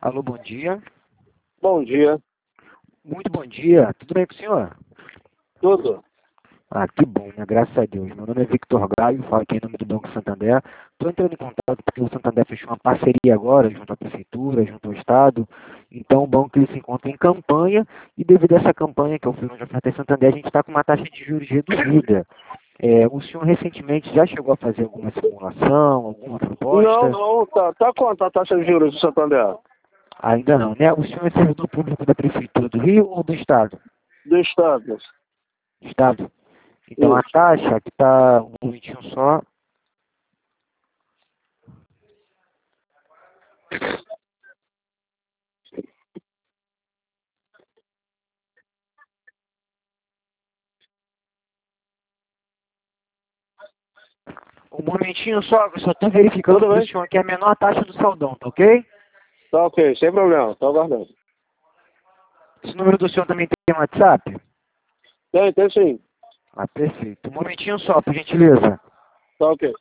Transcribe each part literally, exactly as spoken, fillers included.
Alô, bom dia. Bom dia. Muito bom dia. Tudo bem com o senhor? Tudo? Ah, que bom, né? Graças a Deus. Meu nome é Victor Gaio, falo aqui em nome do Banco Santander. Estou entrando em contato porque o Santander fechou uma parceria agora junto à Prefeitura, junto ao Estado. Então o banco ele se encontra em campanha e devido a essa campanha que é o Feirão de Oferta Santander, a gente está com uma taxa de juros reduzida. É, o senhor recentemente já chegou a fazer alguma simulação, alguma proposta? Não, não. Tá, tá quanto a taxa de juros do Santander? Ainda não, né? O senhor é servidor público da Prefeitura do Rio ou do Estado? Do Estado. Estado. Então a Isso. taxa que está um momentinho só. Um momentinho só, eu só estou verificando Tudo para o bem? senhor que é a menor taxa do saldão, tá ok? Tá ok, sem problema. Tô aguardando. Esse número do senhor também tem WhatsApp? Tem, tem sim. Ah, perfeito. Um momentinho só, por gentileza. Tá ok.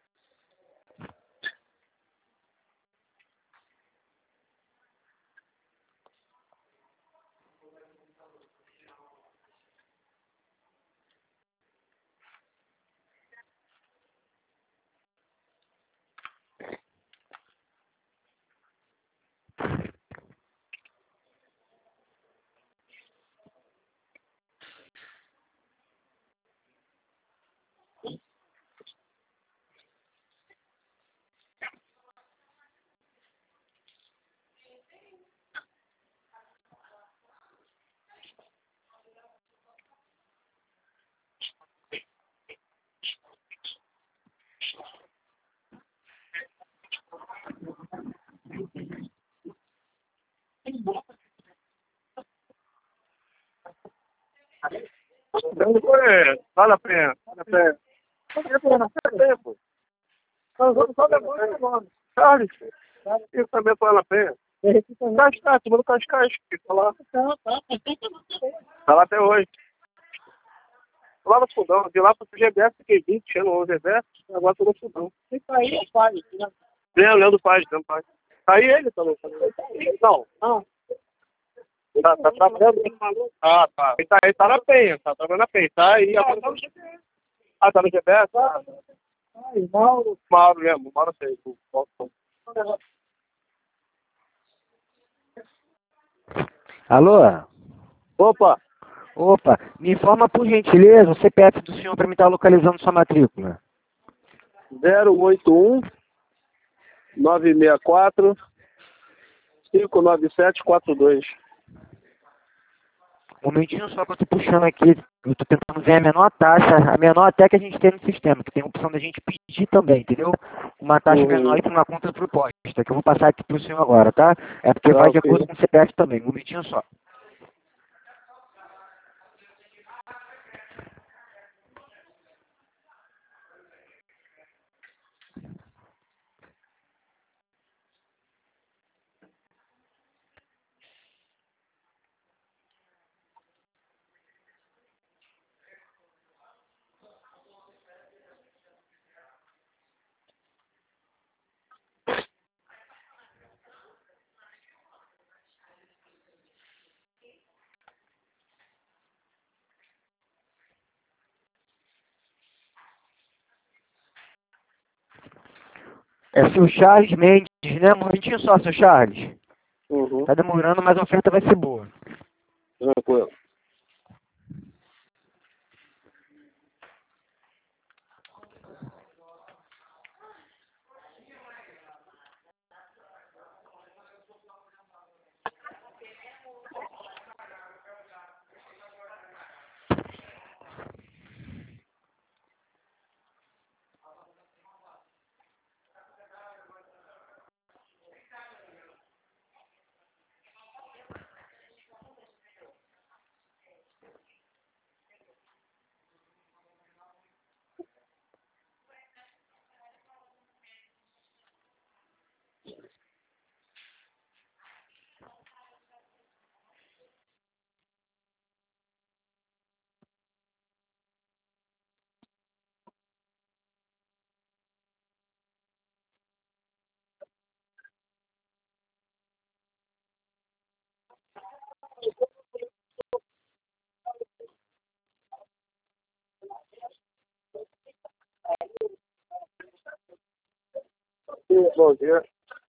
Vale a pena. Vale a pena. Vale a pena. Vale a pena. Só depois do nome. Charles. Isso também vale a pena. Cascais, tu manda Cascais. Tá lá. Tá lá até hoje. Lá no fundão. De lá pro G B S, fiquei vinte anos no G B S. Agora tô no fundão. Isso aí é pai. Leandro, Leandro Paz, Leandro Paz. Tá aí ele também. Não. Não. Tá, tá trabalhando? Ah, tá. Ele tá, ele tá na Penha, tá trabalhando na Penha. Tá aí. Ah, tá no G B S. Ah, tá no G B S? Ah, ai, Mauro. Mauro mesmo, Mauro sei. Alô? Opa, Opa, me informa por gentileza o C P F do senhor para me estar localizando sua matrícula. zero oito um nove seis quatro cinco nove sete quatro dois. Um momentinho só que eu tô puxando aqui. Eu tô tentando ver a menor taxa, a menor até que a gente tem no sistema, que tem a opção da gente pedir também, entendeu? Uma taxa menor Uhum. e para uma conta proposta, que eu vou passar aqui pro senhor agora, tá? É porque Tá vai de acordo ok. com o C P F também. Um momentinho só. É seu Charles Mendes, né? Um momentinho só, seu Charles. Uhum. Tá demorando, mas a oferta vai ser boa. Tranquilo. Sim, bom dia.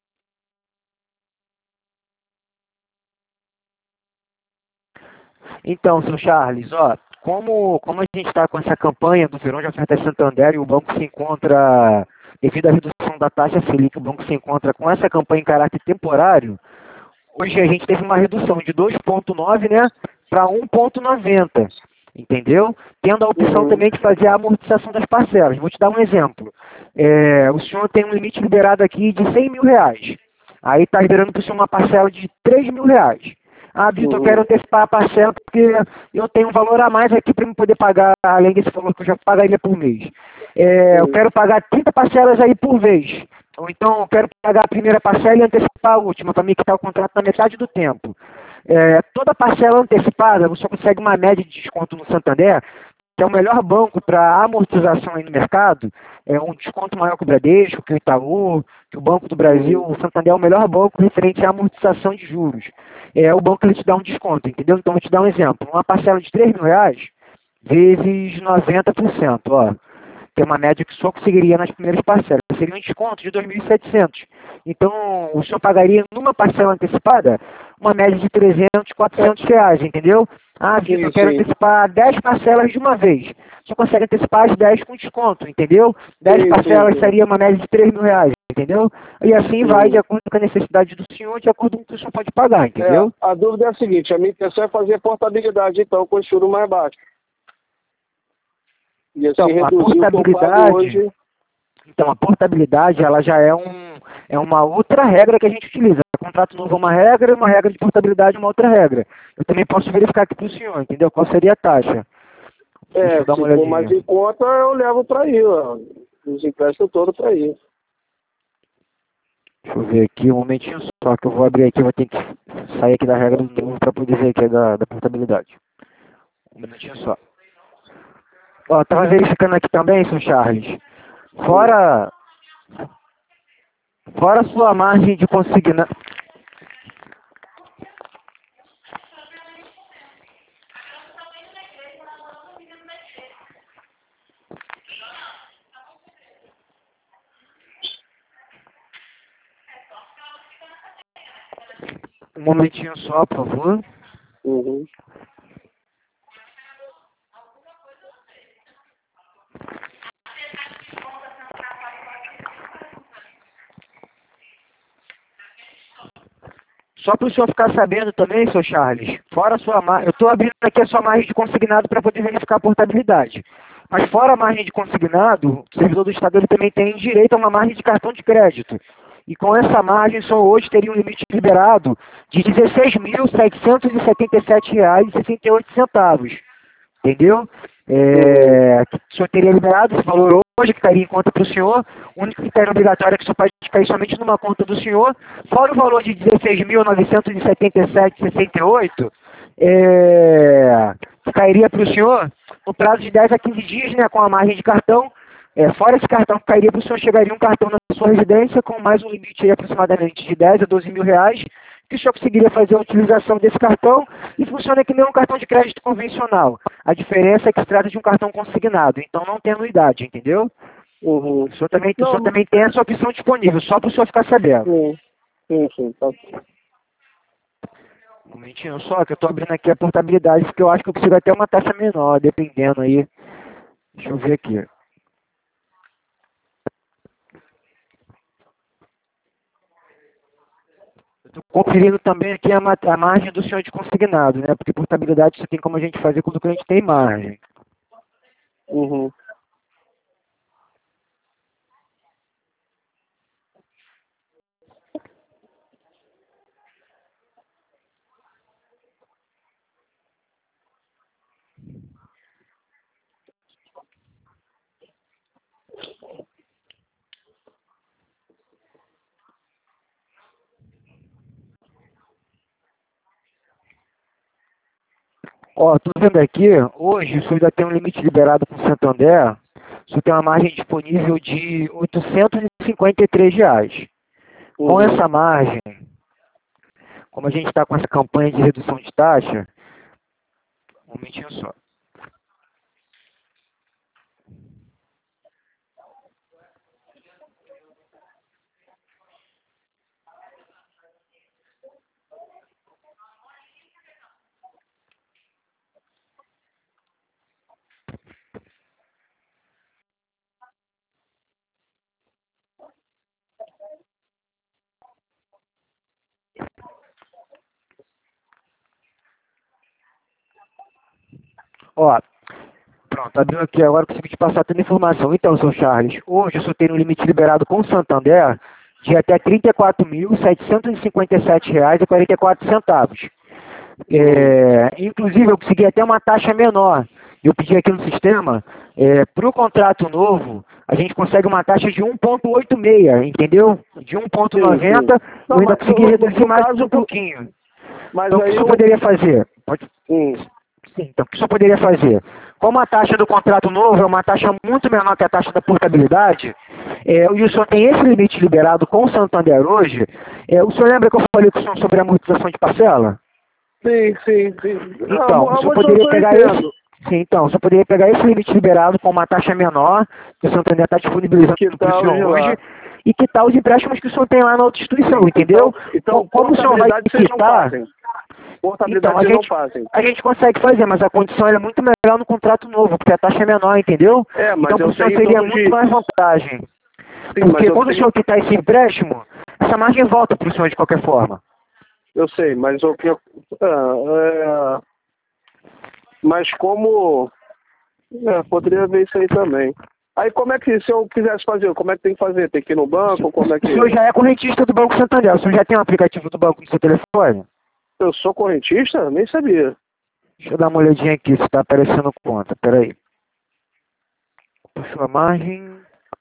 Então, seu Charles, ó, como, como a gente está com essa campanha do Verão de Ofertas Santander e o banco se encontra, devido à redução da taxa Selic, o banco se encontra com essa campanha em caráter temporário, hoje a gente teve uma redução de dois vírgula nove, né, para um vírgula noventa, entendeu? Tendo a opção Uhum. também de fazer a amortização das parcelas. Vou te dar um exemplo. É, o senhor tem um limite liberado aqui de cem mil reais. Aí está liberando para o senhor uma parcela de três mil reais. Ah, Vitor, eu Uhum. quero antecipar a parcela porque eu tenho um valor a mais aqui para me poder pagar, além desse valor que eu já pagaria por mês. É, eu Sim. quero pagar trinta parcelas aí por vez. Ou então eu quero pagar a primeira parcela e antecipar a última, para me quitar o contrato na metade do tempo. É, toda parcela antecipada, você consegue uma média de desconto no Santander, que é o melhor banco para amortização aí no mercado, é um desconto maior que o Bradesco, que o Itaú, que o Banco do Brasil. Uhum. O Santander é o melhor banco referente à amortização de juros. É o banco que ele te dá um desconto, entendeu? Então, vou te dar um exemplo. Uma parcela de três mil reais, vezes noventa por cento, ó. Tem uma média que só conseguiria nas primeiras parcelas. Seria um desconto de dois mil e setecentos. Então, o senhor pagaria numa parcela antecipada uma média de trezentos, quatrocentos reais, entendeu? Ah, Vitor, Sim, eu quero sim. antecipar dez parcelas de uma vez. O senhor consegue antecipar as dez com desconto, entendeu? dez Sim, sim, parcelas sim. seria uma média de três mil reais, entendeu? E assim vai de Uhum. acordo com a necessidade do senhor, de acordo com o que o senhor pode pagar, É, entendeu? a dúvida é a seguinte, a minha intenção é fazer portabilidade, então, com o juro mais baixo. E assim, Então, a reduzir o que eu pago portabilidade... hoje. Então, a portabilidade, ela já é, um, é uma outra regra que a gente utiliza. Contrato novo é uma regra, uma regra de portabilidade é uma outra regra. Eu também posso verificar aqui para o senhor, entendeu? Qual seria a taxa? Deixa É, eu dar uma se for mais olhadinha. em conta, eu levo para aí, ó. Os empréstimos todos para aí. Deixa eu ver aqui um momentinho só, que eu vou abrir aqui, eu vou ter que sair aqui da regra do novo para poder ver aqui da, da portabilidade. Um minutinho só. Ó, estava verificando aqui também, seu Charles. Sim. Fora, fora a sua margem de consigna... Um momentinho só, por favor. Uhum. Só para o senhor ficar sabendo também, seu Charles, fora a sua margem, eu estou abrindo aqui a sua margem de consignado para poder verificar a portabilidade. Mas fora a margem de consignado, o servidor do Estado ele também tem direito a uma margem de cartão de crédito. E com essa margem, só hoje teria um limite liberado de dezesseis mil setecentos e setenta e sete reais e sessenta e oito centavos. Entendeu? Uhum. É, que o senhor teria liberado esse valor hoje, que estaria em conta para o senhor. O único critério obrigatório é que só pode cair somente numa conta do senhor. Fora o valor de dezesseis mil novecentos e setenta e sete reais e sessenta e oito centavos, é, que cairia para o senhor no prazo de dez a quinze dias, né, com a margem de cartão. É, fora esse cartão que cairia para o senhor, chegaria um cartão na sua residência com mais um limite aí aproximadamente de dez a doze mil reais, que o senhor conseguiria fazer a utilização desse cartão e funciona que nem um cartão de crédito convencional. A diferença é que se trata de um cartão consignado, então não tem anuidade, entendeu? Uhum. O senhor também, o senhor Não, também tem essa opção disponível, só para o senhor ficar sabendo. sim, sim, sim, tá. Um momentinho só, que eu estou abrindo aqui a portabilidade, porque eu acho que eu consigo até uma taxa menor, dependendo aí. Deixa eu ver aqui. Estou conferindo também aqui a, ma- a margem do senhor de consignado, né? Porque portabilidade você tem como a gente fazer quando o cliente tem margem. Uhum. Ó, tô vendo aqui, hoje o senhor ainda tem um limite liberado com o Santander, o senhor tem uma margem disponível de oitocentos e cinquenta e três reais. Com Uhum. essa margem, como a gente está com essa campanha de redução de taxa, um momentinho só. Ó, pronto, abriu aqui agora, consegui te passar toda a informação. Então, seu Charles, hoje eu só tenho um limite liberado com o Santander de até trinta e quatro mil, setecentos e cinquenta e sete reais e quarenta e quatro centavos. É, inclusive, eu consegui até uma taxa menor. Eu pedi aqui no sistema, é, para o contrato novo, a gente consegue uma taxa de um vírgula oitenta e seis, entendeu? De um vírgula noventa, eu ainda consegui reduzir mais um pouquinho. Mas Então, o que aí você eu... poderia fazer? Pode... Hum. Sim, então, o que você poderia fazer? Como a taxa do contrato novo é uma taxa muito menor que a taxa da portabilidade, é, e o senhor tem esse limite liberado com o Santander hoje, é, o senhor lembra que eu falei com o senhor sobre a amortização de parcela? Sim, sim, sim. Então, Ah, o senhor mas poderia eu pegar entendo. esse... Sim, então, você poderia pegar esse limite liberado com uma taxa menor, que o Santander está disponibilizando Que para o tal senhor de hoje, lá? e quitar os empréstimos que o senhor tem lá na outra instituição, entendeu? Então, então Como o senhor vai portabilidade vocês não quitar... fazem. Portabilidade Então, a vocês não gente, fazem. a gente consegue fazer, mas a condição é muito melhor no contrato novo, porque a taxa é menor, entendeu? É, mas Então, para eu o senhor tenho em seria torno muito de... mais vantagem. Sim, mas Porque eu quando o tenho... senhor quitar esse empréstimo, essa margem volta para o senhor de qualquer forma. Eu sei, mas o que eu... Ah, é... Mas como... É, poderia ver isso aí também. Aí como é que, se eu quisesse fazer, como é que tem que fazer? Tem que ir no banco, como é O que... senhor já é correntista do Banco Santander, o senhor já tem um aplicativo do banco no seu telefone? Eu sou correntista? Nem sabia. Deixa eu dar uma olhadinha aqui se está aparecendo conta, peraí. Puxou a margem...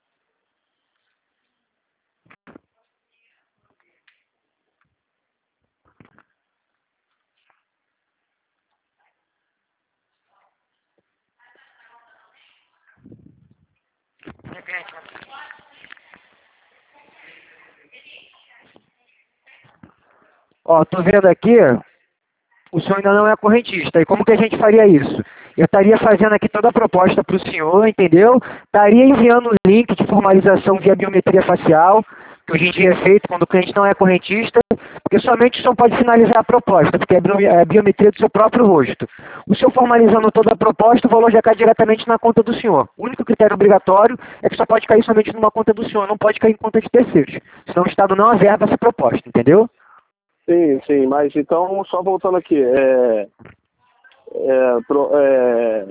Ó, tô vendo aqui, o senhor ainda não é correntista. E como que a gente faria isso? Eu estaria fazendo aqui toda a proposta para o senhor, entendeu? Estaria enviando o link de formalização via biometria facial, que hoje em dia é feito quando o cliente não é correntista, porque somente o senhor pode finalizar a proposta, porque é bio- é a biometria do seu próprio rosto. O senhor formalizando toda a proposta, o valor já cai diretamente na conta do senhor. O único critério obrigatório é que só pode cair somente numa conta do senhor, não pode cair em conta de terceiros. Senão o Estado não averba essa proposta, entendeu? Sim, sim, mas então, só voltando aqui, é... é, pro- é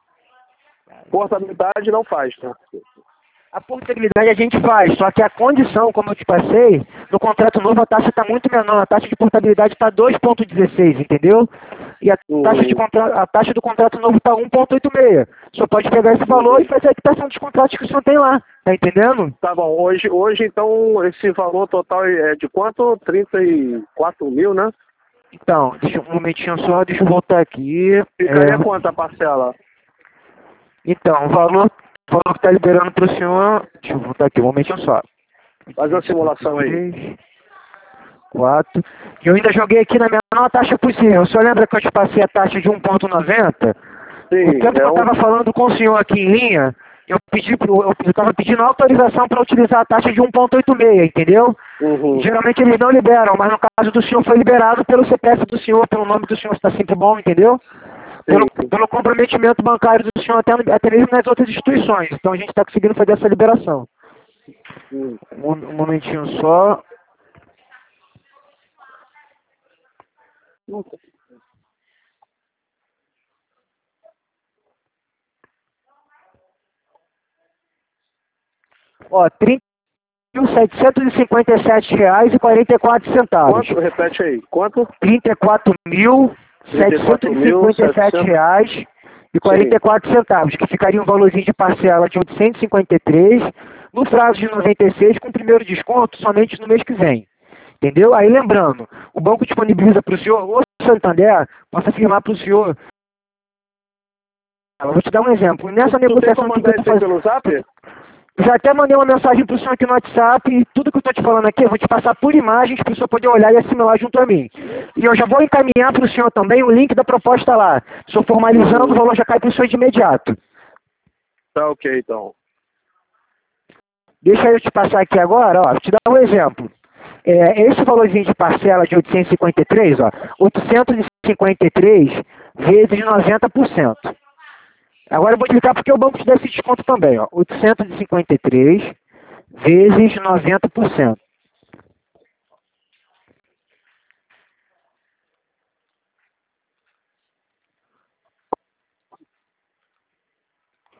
portabilidade não faz, né? A portabilidade a gente faz, só que a condição, como eu te passei, no contrato novo a taxa está muito menor, a taxa de portabilidade está dois vírgula dezesseis, entendeu? E a taxa, de Uhum. contra... a taxa do contrato novo está um vírgula oitenta e seis. O senhor pode pegar esse valor e fazer a quitação dos contratos que o senhor tem lá, tá entendendo? Tá bom, hoje, hoje então esse valor total é de quanto? trinta e quatro mil, né? Então, deixa eu- um momentinho só, deixa eu voltar aqui. Ficaria É, quanto a parcela? Então, o valor, o valor que está liberando para o senhor, deixa eu voltar aqui, um momentinho só. Faz uma simulação aí. três, quatro. E eu ainda joguei aqui na menor taxa possível. O senhor lembra que eu te passei a taxa de um vírgula noventa? O Sim, tempo que é eu um... estava falando com o senhor aqui em linha, eu pedi pro, eu estava pedindo autorização para utilizar a taxa de um vírgula oitenta e seis, entendeu? Uhum. Geralmente eles não liberam, mas no caso do senhor foi liberado pelo C P F do senhor, pelo nome do senhor, está sempre bom, entendeu? Pelo, Sim, sim. pelo comprometimento bancário do senhor até, até mesmo nas outras instituições. Então a gente está conseguindo fazer essa liberação. Hum. Um, um momentinho só. Ó, trinta mil setecentos e cinquenta e sete reais e quarenta e quatro centavos. Quanto? Repete aí. Quanto? trinta e quatro mil trinta e setecentos quatro e mil cinquenta e sete setecentos. reais e Sim. quarenta e quatro centavos, que ficaria um valorzinho de parcela de oitocentos e cinquenta e três no prazo de noventa e seis, com o primeiro desconto somente no mês que vem. Entendeu? Aí lembrando, o banco disponibiliza para o senhor, o Santander, posso afirmar para o senhor, eu vou te dar um exemplo, nessa Tu, tu tem negociação como que mandar eu estou isso aí fazendo, pelo zap? já até mandei uma mensagem para o senhor aqui no WhatsApp e tudo que eu estou te falando aqui eu vou te passar por imagens para o senhor poder olhar e assimilar junto a mim. E eu já vou encaminhar para o senhor também o link da proposta lá. O senhor formalizando, Uhum. o valor já cai para o senhor de imediato. Tá ok, então. Deixa eu te passar aqui agora, ó, vou te dar um exemplo. É, esse valorzinho de parcela de oitocentos e cinquenta e três, ó, oitocentos e cinquenta e três vezes noventa por cento. Agora eu vou clicar porque o banco te dá esse desconto também, ó, oitocentos e cinquenta e três vezes noventa por cento.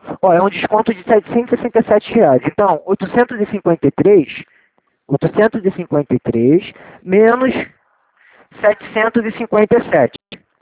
Ó, é um desconto de setecentos e sessenta e sete reais. Então, oitocentos e cinquenta e três, oitocentos e cinquenta e três menos setecentos e cinquenta e sete.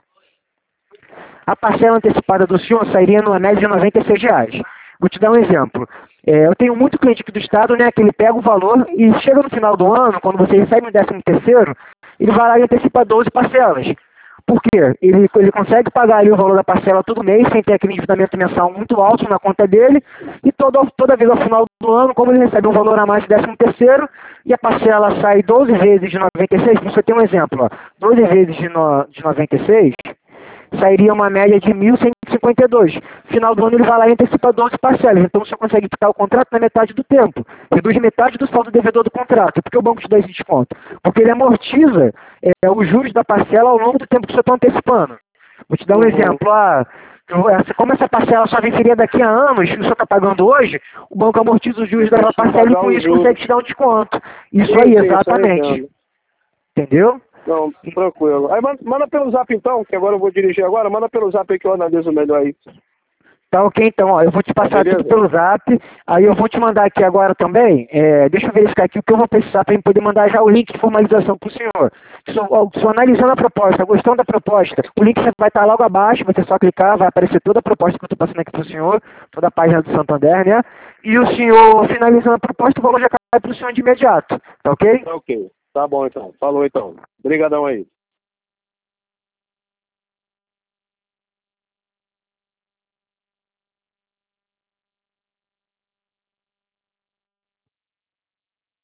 A parcela antecipada do senhor sairia numa média de noventa e seis reais. Vou te dar um exemplo. É, eu tenho muito cliente aqui do estado, né, que ele pega o valor e chega no final do ano, quando você recebe um décimo terceiro, ele vai lá e antecipa doze parcelas. Por quê? Ele, ele consegue pagar ali o valor da parcela todo mês, sem ter aquele endividamento mensal muito alto na conta dele, e toda, toda vez ao final do ano, como ele recebe um valor a mais de décimo terceiro, e a parcela sai doze vezes de noventa e seis, você tem um exemplo, ó, doze vezes de, no, de noventa e seis, sairia uma média de mil cento e cinquenta e dois. Final do ano ele vai lá e antecipa doze parcelas. Então você consegue quitar o contrato na metade do tempo. Reduz metade do saldo devedor do contrato. Por que o banco te dá esse desconto? Porque ele amortiza é, os juros da parcela ao longo do tempo que você está antecipando. Vou te dar um uhum. exemplo. Ah, como essa parcela só venceria daqui a anos, e o senhor está pagando hoje, o banco amortiza os juros da parcela e com isso consegue te dar um desconto. Isso sim, aí, sim, exatamente. Isso entendeu? Não, tranquilo. Aí manda, manda pelo zap então, que agora eu vou dirigir agora, manda pelo zap aí que eu analiso melhor aí. Tá ok, então, ó, eu vou te passar tá, tudo pelo zap, aí eu vou te mandar aqui agora também, é, deixa eu verificar aqui o que eu vou precisar para poder mandar já o link de formalização para o senhor. Se eu analisando a proposta, gostando da proposta, o link vai estar logo abaixo, você só clicar, vai aparecer toda a proposta que eu estou passando aqui para o senhor, toda a página do Santander, né? E o senhor finalizando a proposta, o valor já cai para o senhor de imediato, tá ok? Tá ok, tá bom então, falou então. Obrigadão aí.